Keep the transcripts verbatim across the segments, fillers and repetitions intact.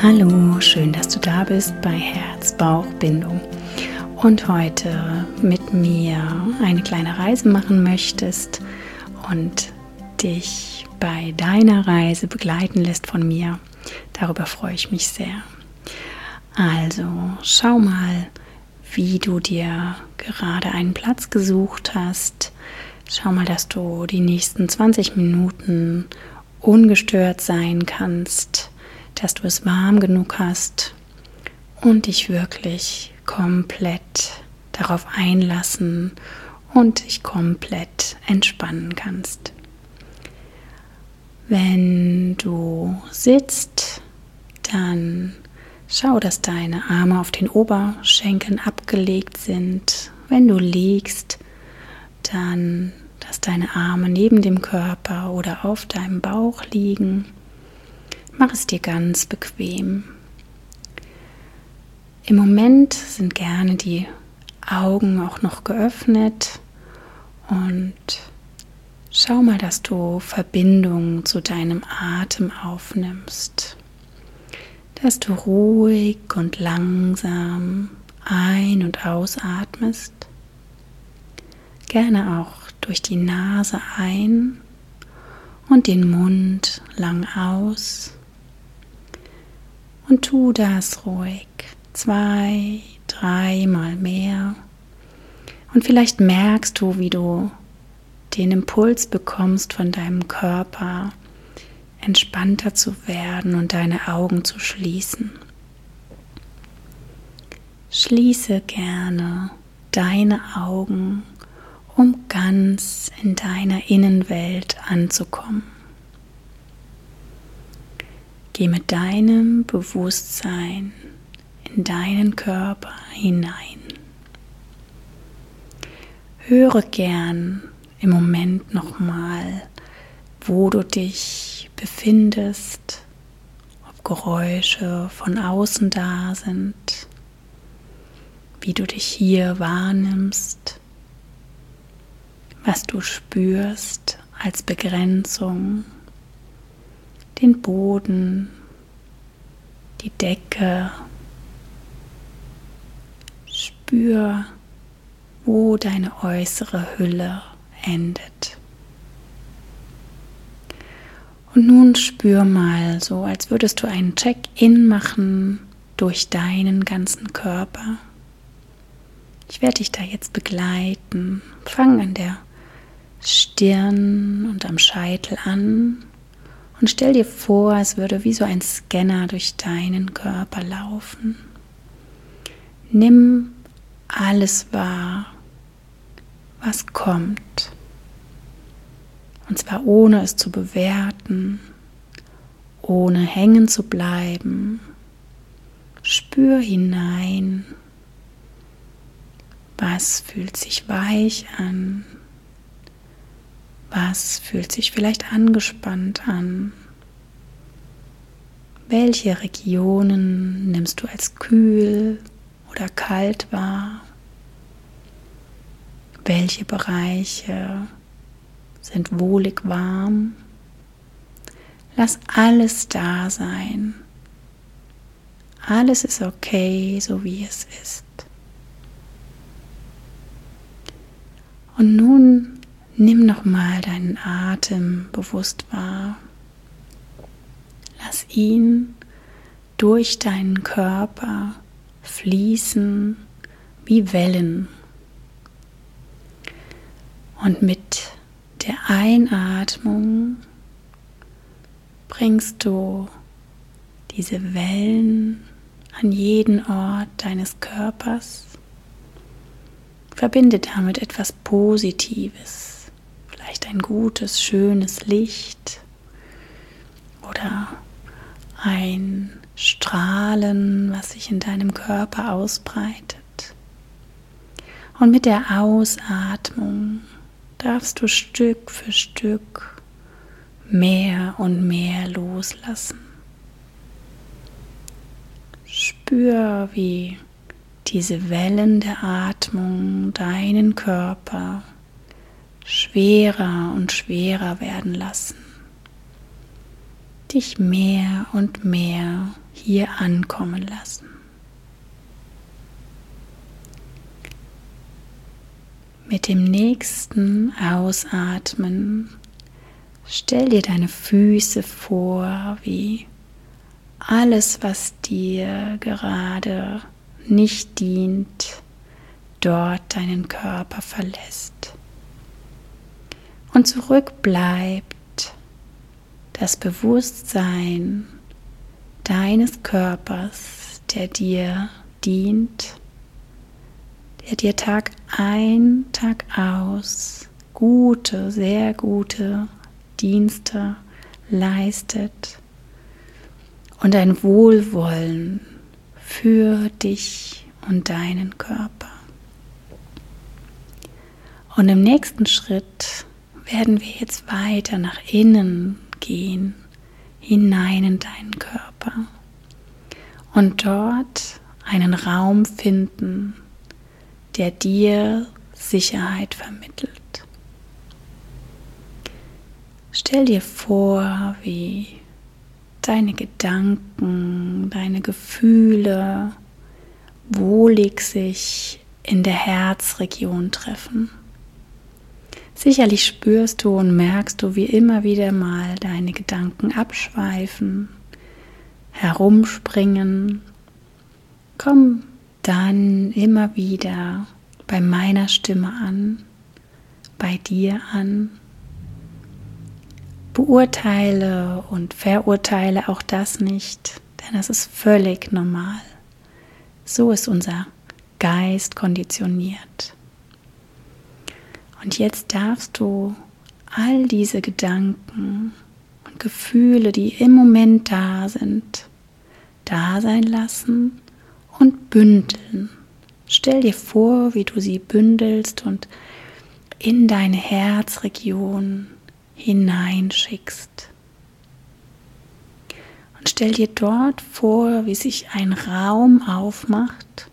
Hallo, schön, dass du da bist bei Herz-Bauch-Bindung und heute mit mir eine kleine Reise machen möchtest und dich bei deiner Reise begleiten lässt von mir. Darüber freue ich mich sehr. Also schau mal, wie du dir gerade einen Platz gesucht hast. Schau mal, dass du die nächsten zwanzig Minuten ungestört sein kannst, dass du es warm genug hast und dich wirklich komplett darauf einlassen und dich komplett entspannen kannst. Wenn du sitzt, dann schau, dass deine Arme auf den Oberschenkeln abgelegt sind. Wenn du liegst, dann, dass deine Arme neben dem Körper oder auf deinem Bauch liegen. Mach es dir ganz bequem. Im Moment sind gerne die Augen auch noch geöffnet und schau mal, dass du Verbindung zu deinem Atem aufnimmst, dass du ruhig und langsam ein- und ausatmest, gerne auch durch die Nase ein und den Mund lang aus. Und tu das ruhig zwei, dreimal mehr. Und vielleicht merkst du, wie du den Impuls bekommst von deinem Körper, entspannter zu werden und deine Augen zu schließen. Schließe gerne deine Augen, um ganz in deiner Innenwelt anzukommen. Geh mit deinem Bewusstsein in deinen Körper hinein. Höre gern im Moment nochmal, wo du dich befindest, ob Geräusche von außen da sind, wie du dich hier wahrnimmst, was du spürst als Begrenzung, den Boden, die Decke. Spür, wo deine äußere Hülle endet. Und nun spür mal so, als würdest du einen Check-in machen durch deinen ganzen Körper. Ich werde dich da jetzt begleiten. Fang an der Stirn und am Scheitel an. Und stell dir vor, es würde wie so ein Scanner durch deinen Körper laufen. Nimm alles wahr, was kommt. Und zwar ohne es zu bewerten, ohne hängen zu bleiben. Spür hinein. Was fühlt sich weich an? Was fühlt sich vielleicht angespannt an? Welche Regionen nimmst du als kühl oder kalt wahr? Welche Bereiche sind wohlig warm? Lass alles da sein. Alles ist okay, so wie es ist. Und nun nimm nochmal deinen Atem bewusst wahr. Lass ihn durch deinen Körper fließen wie Wellen. Und mit der Einatmung bringst du diese Wellen an jeden Ort deines Körpers. Verbinde damit etwas Positives, vielleicht ein gutes, schönes Licht oder ein Strahlen, was sich in deinem Körper ausbreitet. Und mit der Ausatmung darfst du Stück für Stück mehr und mehr loslassen. Spür, wie diese Wellen der Atmung deinen Körper schwerer und schwerer werden lassen. dich mehr und mehr hier ankommen lassen. Mit dem nächsten Ausatmen stell dir deine Füße vor, wie alles, was dir gerade nicht dient, dort deinen Körper verlässt. Und zurück bleibt das Bewusstsein deines Körpers, der dir dient, der dir Tag ein, Tag aus gute, sehr gute Dienste leistet und ein Wohlwollen für dich und deinen Körper. Und im nächsten Schritt werden wir jetzt weiter nach innen gehen, hinein in deinen Körper und dort einen Raum finden, der dir Sicherheit vermittelt. Stell dir vor, wie deine Gedanken, deine Gefühle wohlig sich in der Herzregion treffen. Sicherlich spürst du und merkst du, wie immer wieder mal deine Gedanken abschweifen, herumspringen. Komm dann immer wieder bei meiner Stimme an, bei dir an. Beurteile und verurteile auch das nicht, denn das ist völlig normal. So ist unser Geist konditioniert. Und jetzt darfst du all diese Gedanken und Gefühle, die im Moment da sind, da sein lassen und bündeln. Stell dir vor, wie du sie bündelst und in deine Herzregion hineinschickst. Und stell dir dort vor, wie sich ein Raum aufmacht,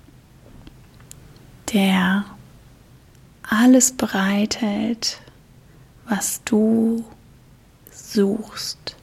der alles bereithält, was du suchst.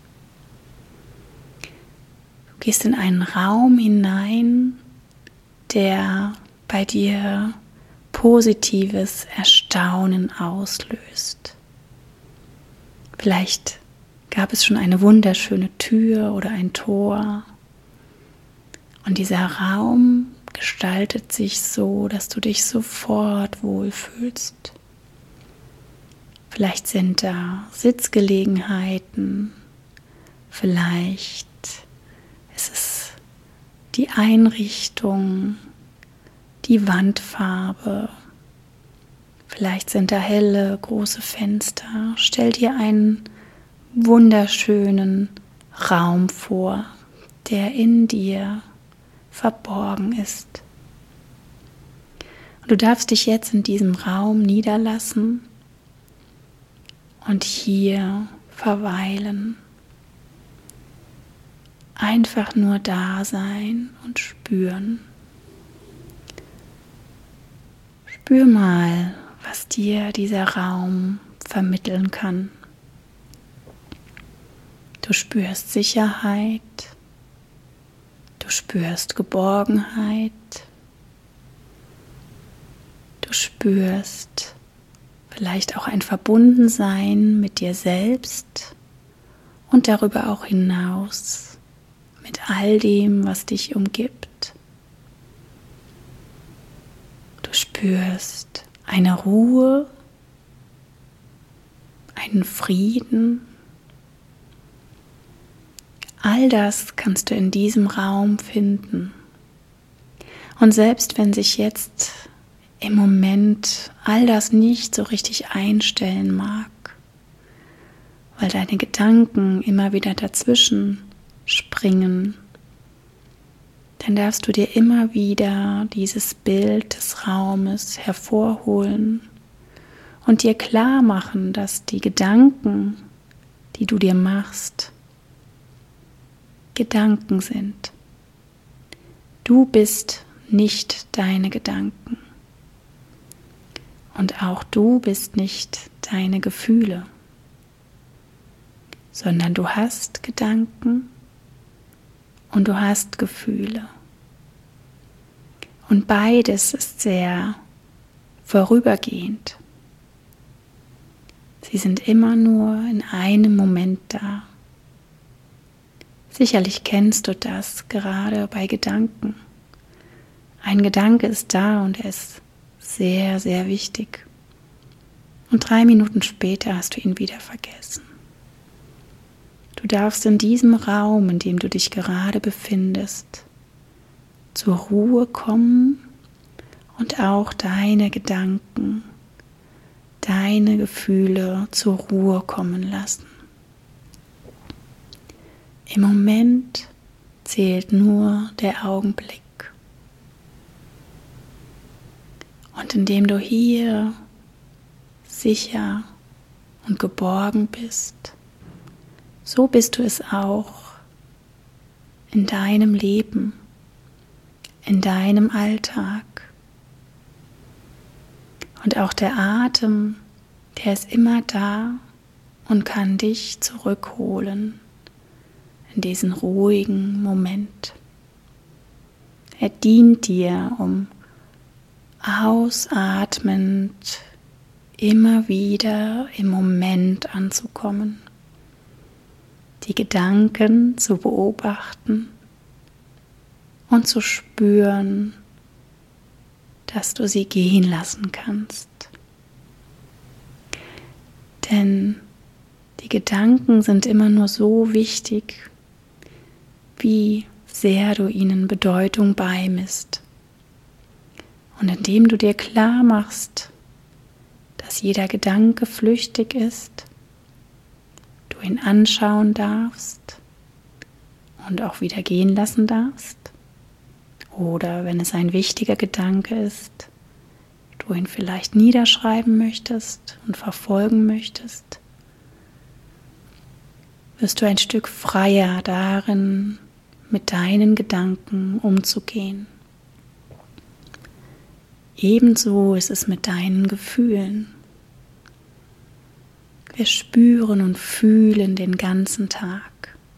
Du gehst in einen Raum hinein, der bei dir positives Erstaunen auslöst. Vielleicht gab es schon eine wunderschöne Tür oder ein Tor. Und dieser Raum gestaltet sich so, dass du dich sofort wohlfühlst. Vielleicht sind da Sitzgelegenheiten, vielleicht ist es die Einrichtung, die Wandfarbe, vielleicht sind da helle, große Fenster. Stell dir einen wunderschönen Raum vor, der in dir verborgen ist. Und du darfst dich jetzt in diesem Raum niederlassen und hier verweilen. Einfach nur da sein und spüren. Spür mal, was dir dieser Raum vermitteln kann. Du spürst Sicherheit, du spürst Geborgenheit, du spürst vielleicht auch ein Verbundensein mit dir selbst und darüber auch hinaus mit all dem, was dich umgibt. Du spürst eine Ruhe, einen Frieden. All das kannst du in diesem Raum finden. Und selbst wenn sich jetzt im Moment all das nicht so richtig einstellen mag, weil deine Gedanken immer wieder dazwischen springen, dann darfst du dir immer wieder dieses Bild des Raumes hervorholen und dir klar machen, dass die Gedanken, die du dir machst, Gedanken sind. Du bist nicht deine Gedanken. Und auch du bist nicht deine Gefühle. sondern du hast Gedanken und du hast Gefühle. Und beides ist sehr vorübergehend. Sie sind immer nur in einem Moment da. Sicherlich kennst du das gerade bei Gedanken. Ein Gedanke ist da und er ist sehr, sehr wichtig. Und drei Minuten später hast du ihn wieder vergessen. Du darfst in diesem Raum, in dem du dich gerade befindest, zur Ruhe kommen und auch deine Gedanken, deine Gefühle zur Ruhe kommen lassen. Im Moment zählt nur der Augenblick. Und indem du hier sicher und geborgen bist, so bist du es auch in deinem Leben, in deinem Alltag. Und auch der Atem, der ist immer da und kann dich zurückholen in diesen ruhigen Moment. Er dient dir, um ausatmend immer wieder im Moment anzukommen, die Gedanken zu beobachten und zu spüren, dass du sie gehen lassen kannst. Denn die Gedanken sind immer nur so wichtig, wie sehr du ihnen Bedeutung beimisst. Und indem du dir klar machst, dass jeder Gedanke flüchtig ist, du ihn anschauen darfst und auch wieder gehen lassen darfst, oder wenn es ein wichtiger Gedanke ist, du ihn vielleicht niederschreiben möchtest und verfolgen möchtest, wirst du ein Stück freier darin, mit deinen Gedanken umzugehen. Ebenso ist es mit deinen Gefühlen. Wir spüren und fühlen den ganzen Tag.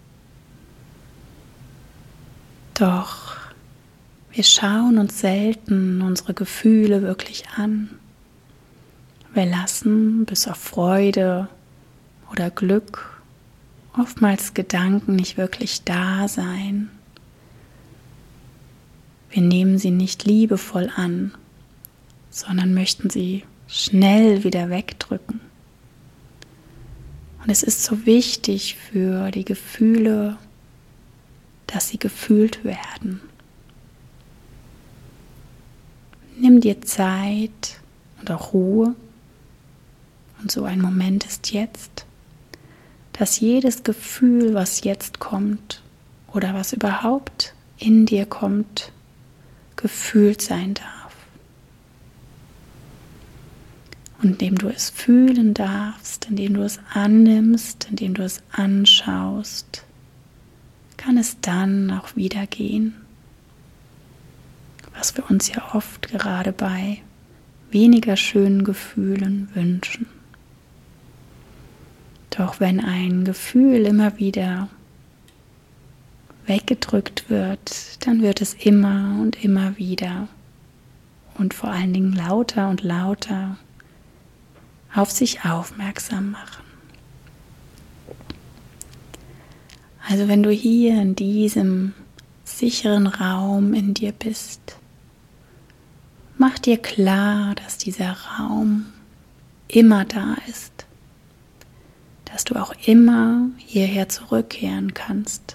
Doch wir schauen uns selten unsere Gefühle wirklich an. Wir lassen bis auf Freude oder Glück oftmals Gedanken nicht wirklich da sein. Wir nehmen sie nicht liebevoll an, sondern möchten sie schnell wieder wegdrücken. Und es ist so wichtig für die Gefühle, dass sie gefühlt werden. Nimm dir Zeit und auch Ruhe. Und so ein Moment ist jetzt, dass jedes Gefühl, was jetzt kommt oder was überhaupt in dir kommt, gefühlt sein darf. Und indem du es fühlen darfst, indem du es annimmst, indem du es anschaust, kann es dann auch wieder gehen. Was wir uns ja oft gerade bei weniger schönen Gefühlen wünschen. Doch wenn ein Gefühl immer wieder weggedrückt wird, dann wird es immer und immer wieder und vor allen Dingen lauter und lauter auf sich aufmerksam machen. Also wenn du hier in diesem sicheren Raum in dir bist, mach dir klar, dass dieser Raum immer da ist, dass du auch immer hierher zurückkehren kannst,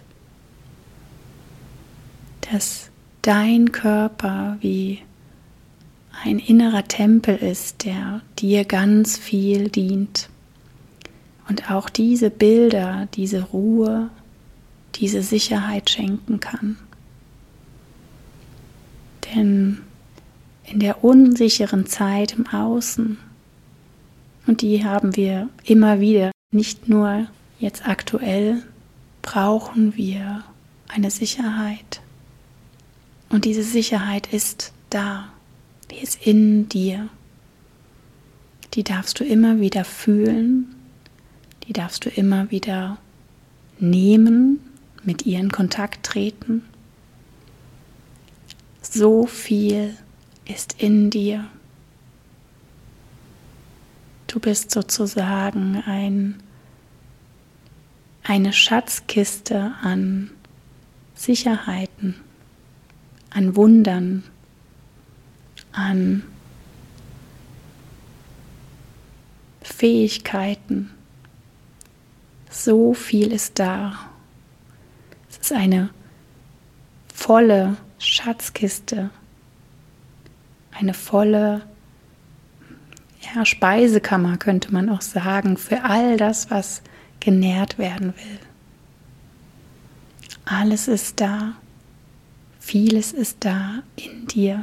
dass dein Körper wie ein innerer Tempel ist, der dir ganz viel dient und auch diese Bilder, diese Ruhe, diese Sicherheit schenken kann. Denn in der unsicheren Zeit im Außen, und die haben wir immer wieder, nicht nur jetzt aktuell, brauchen wir eine Sicherheit. Und diese Sicherheit ist da, die ist in dir. Die darfst du immer wieder fühlen, die darfst du immer wieder nehmen, mit ihr in Kontakt treten. So viel ist in dir. Du bist sozusagen ein, eine Schatzkiste an Sicherheiten, an Wundern, an Fähigkeiten. So viel ist da. Es ist eine volle Schatzkiste, eine volle ja, Speisekammer, könnte man auch sagen, für all das, was genährt werden will. Alles ist da, vieles ist da in dir.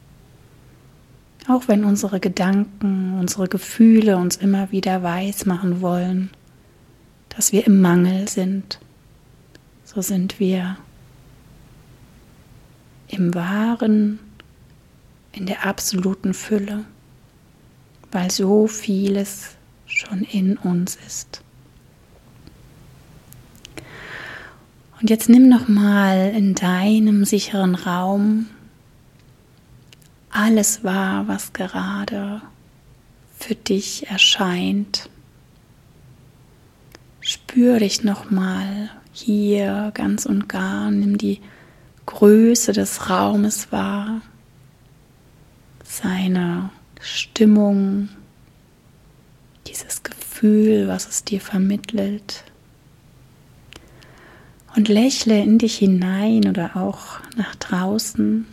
Auch wenn unsere Gedanken, unsere Gefühle uns immer wieder weismachen wollen, dass wir im Mangel sind, so sind wir im Wahren, in der absoluten Fülle, weil so vieles schon in uns ist. Und jetzt nimm noch mal in deinem sicheren Raum alles wahr, was gerade für dich erscheint. Spür dich noch mal hier ganz und gar, nimm die Größe des Raumes wahr, seine Stimmung, dieses Gefühl, was es dir vermittelt. Und lächle in dich hinein oder auch nach draußen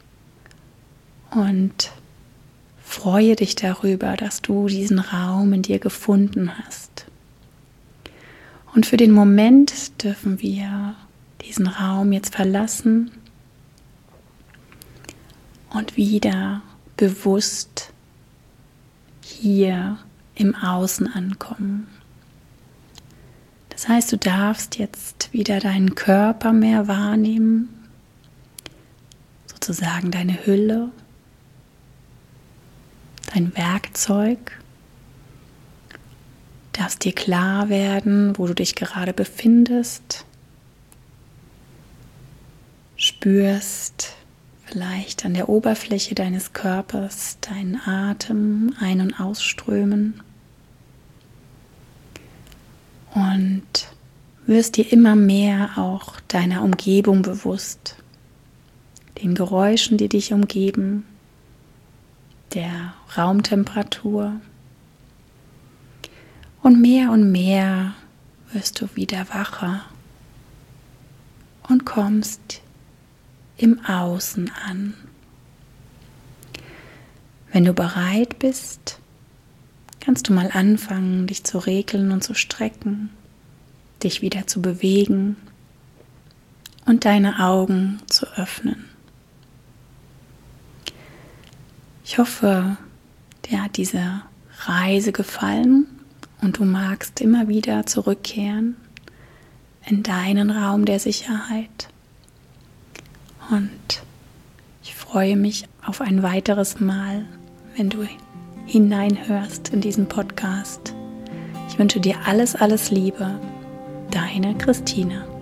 und freue dich darüber, dass du diesen Raum in dir gefunden hast. Und für den Moment dürfen wir diesen Raum jetzt verlassen und wieder bewusst hier im Außen ankommen. Das heißt, du darfst jetzt wieder deinen Körper mehr wahrnehmen, sozusagen deine Hülle, dein Werkzeug. Du darfst dir klar werden, wo du dich gerade befindest. Spürst vielleicht an der Oberfläche deines Körpers deinen Atem ein- und ausströmen. Und wirst dir immer mehr auch deiner Umgebung bewusst, den Geräuschen, die dich umgeben, der Raumtemperatur. Und mehr und mehr wirst du wieder wacher und kommst im Außen an. Wenn du bereit bist, kannst du mal anfangen, dich zu regeln und zu strecken, dich wieder zu bewegen und deine Augen zu öffnen. Ich hoffe, dir hat diese Reise gefallen und du magst immer wieder zurückkehren in deinen Raum der Sicherheit. Und ich freue mich auf ein weiteres Mal, wenn du hineinhörst in diesen Podcast. Ich wünsche dir alles, alles Liebe. Deine Christine.